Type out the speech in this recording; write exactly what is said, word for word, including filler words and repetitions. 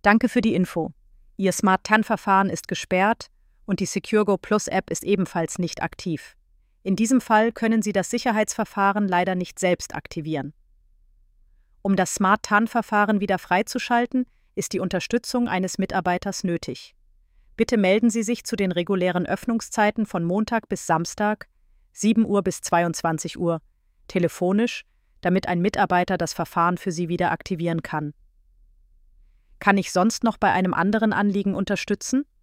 Danke für die Info. Ihr Smart T A N-Verfahren ist gesperrt und die SecureGo Plus App ist ebenfalls nicht aktiv. In diesem Fall können Sie das Sicherheitsverfahren leider nicht selbst aktivieren. Um das Smart T A N-Verfahren wieder freizuschalten, ist die Unterstützung eines Mitarbeiters nötig. Bitte melden Sie sich zu den regulären Öffnungszeiten von Montag bis Samstag, sieben Uhr bis zweiundzwanzig Uhr, telefonisch, damit ein Mitarbeiter das Verfahren für Sie wieder aktivieren kann. Kann ich sonst noch bei einem anderen Anliegen unterstützen?